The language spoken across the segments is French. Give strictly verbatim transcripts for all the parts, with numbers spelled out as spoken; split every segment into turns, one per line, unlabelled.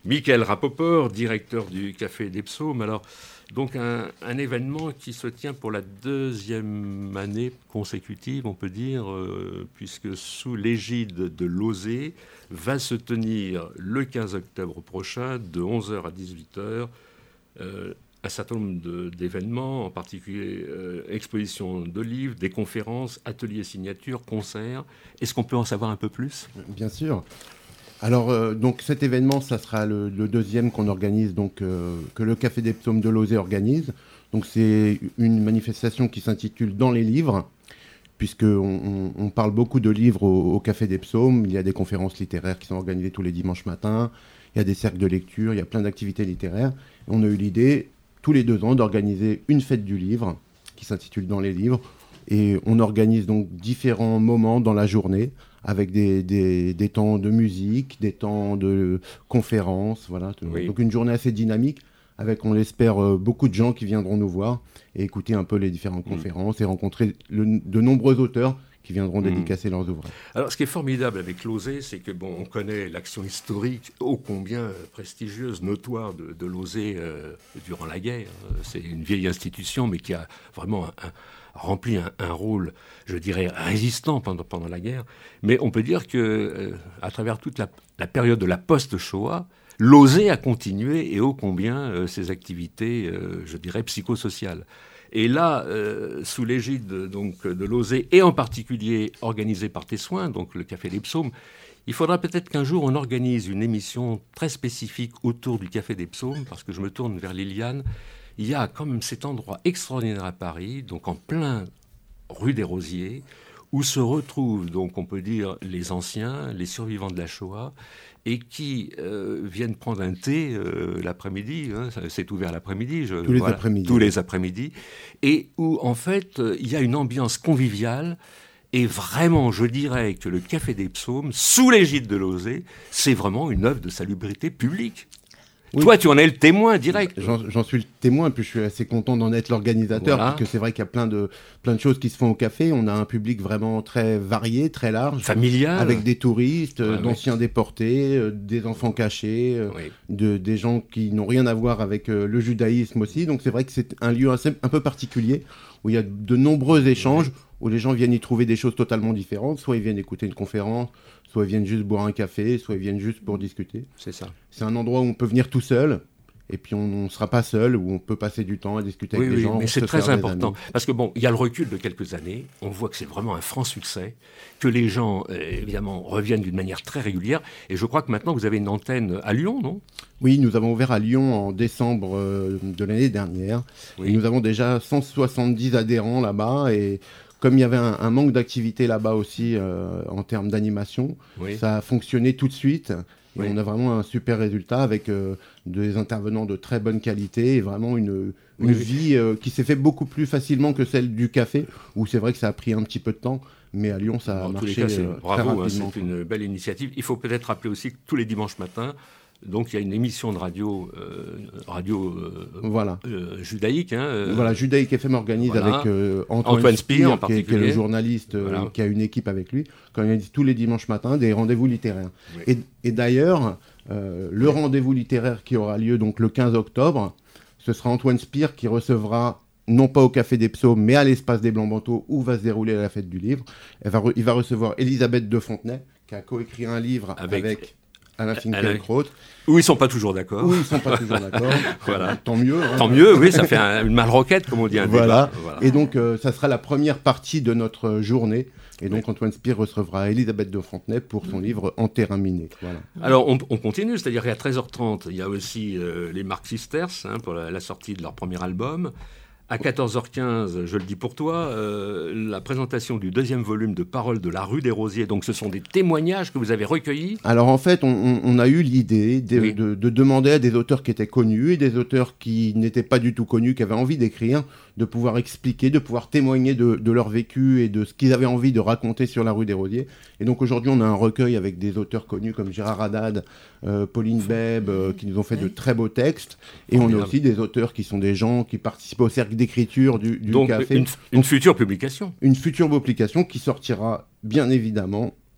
Michael Rapoport, directeur du Café des Psaumes. Alors, donc un, un événement qui se tient pour la deuxième année consécutive, on peut dire, euh, puisque sous l'égide de l'O S E va se tenir le quinze octobre prochain, de onze heures à dix-huit heures, euh, un certain nombre de, d'événements, en particulier euh, exposition de livres, des conférences, ateliers signatures, concerts. Est-ce qu'on peut en savoir un peu plus ?
Bien sûr. Alors, euh, donc cet événement, ça sera le, le deuxième qu'on organise, donc, euh, que le Café des Psaumes de l'O S E organise. Donc, c'est une manifestation qui s'intitule « Dans les livres », puisqu'on on, on parle beaucoup de livres au, au Café des Psaumes. Il y a des conférences littéraires qui sont organisées tous les dimanches matins. Il y a des cercles de lecture, il y a plein d'activités littéraires. Et on a eu l'idée, tous les deux ans, d'organiser une fête du livre qui s'intitule « Dans les livres ». Et on organise donc différents moments dans la journée avec des, des, des temps de musique, des temps de conférences. Voilà. Oui. Donc une journée assez dynamique avec, on l'espère, beaucoup de gens qui viendront nous voir et écouter un peu les différentes mmh. conférences et rencontrer le, de nombreux auteurs qui viendront mmh. dédicacer leurs ouvrages.
Alors, ce qui est formidable avec l'O S E, c'est que bon, on connaît l'action historique ô combien prestigieuse, notoire de, de l'O S E euh, durant la guerre. C'est une vieille institution, mais qui a vraiment un, un, rempli un, un rôle, je dirais, résistant pendant, pendant la guerre. Mais on peut dire que, euh, à travers toute la, la période de la post-Shoah, l'O S E a continué et ô combien euh, ses activités, euh, je dirais, psychosociales. Et là, euh, sous l'égide donc, de l'O S E, et en particulier organisée par Tes Soins, donc le Café des Psaumes, il faudra peut-être qu'un jour on organise une émission très spécifique autour du Café des Psaumes, parce que je me tourne vers Liliane. Il y a quand même cet endroit extraordinaire à Paris, donc en plein rue des Rosiers, où se retrouvent, donc on peut dire, les anciens, les survivants de la Shoah, et qui euh, viennent prendre un thé euh, l'après-midi, hein, c'est ouvert l'après-midi, je,
tous les
voilà,
après-midi,
tous les après-midi, et où en fait il y a une ambiance conviviale, et vraiment je dirais que le Café des Psaumes, sous l'égide de l'O S E, c'est vraiment une œuvre de salubrité publique. Oui. Toi, tu en es le témoin direct.
J'en, j'en suis le témoin, puis je suis assez content d'en être l'organisateur, voilà. Parce que c'est vrai qu'il y a plein de, plein de choses qui se font au café. On a un public vraiment très varié, très large.
Familial.
Avec des touristes, ouais, d'anciens ouais. déportés, euh, des enfants cachés, euh, oui. de, des gens qui n'ont rien à voir avec euh, le judaïsme aussi. Donc c'est vrai que c'est un lieu assez, un peu particulier, où il y a de nombreux échanges, oui. où les gens viennent y trouver des choses totalement différentes. Soit ils viennent écouter une conférence, soit ils viennent juste boire un café, soit ils viennent juste pour discuter.
C'est ça.
C'est un endroit où on peut venir tout seul, et puis on ne sera pas seul, où on peut passer du temps à discuter
oui,
avec
oui,
des gens.
Mais c'est très important, parce que bon, il y a le recul de quelques années, on voit que c'est vraiment un franc succès, que les gens, euh, évidemment, reviennent d'une manière très régulière, et je crois que maintenant vous avez une antenne à Lyon, non ?
Oui, nous avons ouvert à Lyon en décembre euh, de l'année dernière, oui. et nous avons déjà cent soixante-dix adhérents là-bas, et comme il y avait un, un manque d'activité là-bas aussi euh, en termes d'animation, oui. ça a fonctionné tout de suite. Et oui. on a vraiment un super résultat avec euh, des intervenants de très bonne qualité et vraiment une, une oui, vie euh, qui s'est fait beaucoup plus facilement que celle du café, où c'est vrai que ça a pris un petit peu de temps, mais à Lyon, ça a
en
marché
tous les cas, c'est,
euh,
bravo,
très rapidement.
Hein, c'est une belle initiative. Il faut peut-être rappeler aussi que tous les dimanches matins, donc il y a une émission de radio, euh, radio euh,
voilà.
euh, judaïque. Hein, euh,
voilà, Judaïque F M organise
voilà.
avec euh, Antoine,
Antoine Spire, en
qui, est, qui est le journaliste
voilà.
euh, qui a une équipe avec lui, qui organise tous les dimanches matins des rendez-vous littéraires. Oui. Et, et d'ailleurs, euh, le oui. rendez-vous littéraire qui aura lieu donc le quinze octobre, ce sera Antoine Spire qui recevra, non pas au Café des Psaumes, mais à l'Espace des Blancs-Manteaux, où va se dérouler la fête du livre. Elle va re- il va recevoir Elisabeth de Fontenay, qui a coécrit un livre avec... avec Alain Finkielkraut.
Où ils ne sont pas toujours d'accord.
Où ils ne sont pas toujours d'accord.
Voilà.
Tant mieux. Hein.
Tant mieux, oui, ça fait un, une malroquette, comme on dit. Un
voilà.
débat. Voilà.
Et donc, euh, ça sera la première partie de notre journée. Et donc, oui. Antoine Spire recevra Elisabeth de Fontenay pour son livre En terrain miné. Voilà.
Alors, on, on continue, c'est-à-dire qu'à treize heures trente, il y a aussi euh, les Mark Sisters, hein, pour la, la sortie de leur premier album. À quatorze heures quinze, je le dis pour toi, euh, la présentation du deuxième volume de Paroles de la rue des Rosiers. Donc, ce sont des témoignages que vous avez recueillis.
Alors, en fait, on, on a eu l'idée de, oui. de, de demander à des auteurs qui étaient connus et des auteurs qui n'étaient pas du tout connus, qui avaient envie d'écrire, de pouvoir expliquer, de pouvoir témoigner de, de leur vécu et de ce qu'ils avaient envie de raconter sur la rue des Rosiers. Et donc, aujourd'hui, on a un recueil avec des auteurs connus comme Gérard Haddad, euh, Pauline Bèbe, euh, qui nous ont fait de très beaux textes. Et on, on a aussi des auteurs qui sont des gens qui participent au cercle d'écriture du, du
donc,
café.
Une, une future publication.
Une future publication qui sortira bien évidemment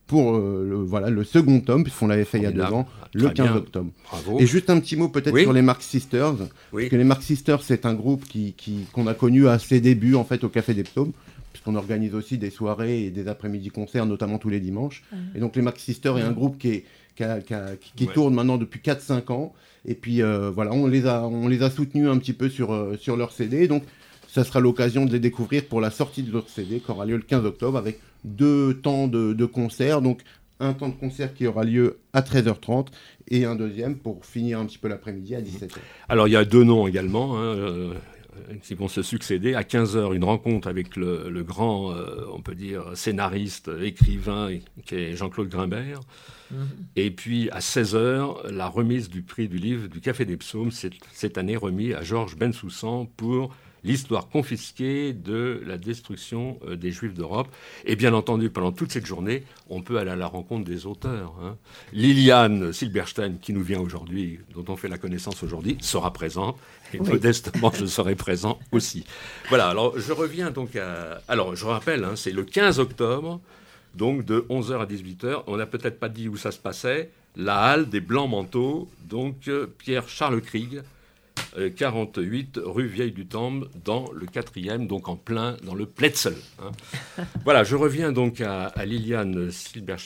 pour euh, le, voilà, le second tome, puisqu'on l'avait fait il y a deux ans, ah, le quinze
bien.
octobre.
Bravo.
Et juste un petit mot peut-être oui. sur les Marx Sisters, oui. parce que les Marx Sisters, c'est un groupe qui, qui, qu'on a connu à ses débuts en fait, au Café des Psaumes, puisqu'on organise aussi des soirées et des après-midi concerts, notamment tous les dimanches. Mmh. Et donc les Marx Sisters mmh. est un groupe qui, est, qui, a, qui, a, qui ouais. tourne maintenant depuis quatre cinq ans. Et puis euh, voilà, on les, a, on les a soutenus un petit peu sur, euh, sur leur C D. Donc ça sera l'occasion de les découvrir pour la sortie de leur C D qui aura lieu le quinze octobre avec deux temps de, de concerts. Donc un temps de concert qui aura lieu à treize heures trente et un deuxième pour finir un petit peu l'après-midi à dix-sept heures.
Alors il y a deux noms également hein, euh, qui vont se succéder. À quinze heures, une rencontre avec le, le grand, euh, on peut dire, scénariste, écrivain qui est Jean-Claude Grimbert. Mmh. Et puis à seize heures, la remise du prix du livre du Café des Psaumes, cette, cette année remis à Georges Bensoussan pour l'histoire confisquée de la destruction euh, des Juifs d'Europe. Et bien entendu, pendant toute cette journée, on peut aller à la rencontre des auteurs. Hein. Liliane Silberstein, qui nous vient aujourd'hui, dont on fait la connaissance aujourd'hui, sera présente. Et oui. modestement, je serai présent aussi. Voilà, alors je reviens donc à... Alors, je rappelle, hein, c'est le quinze octobre, donc de onze heures à dix-huit heures. On n'a peut-être pas dit où ça se passait. La halle des Blancs Manteaux, donc euh, Pierre-Charles Krieg, quarante-huit rue Vieille du Temple, dans le quatrième, donc en plein dans le Pletzel. Hein. Voilà, je reviens donc à, à Liliane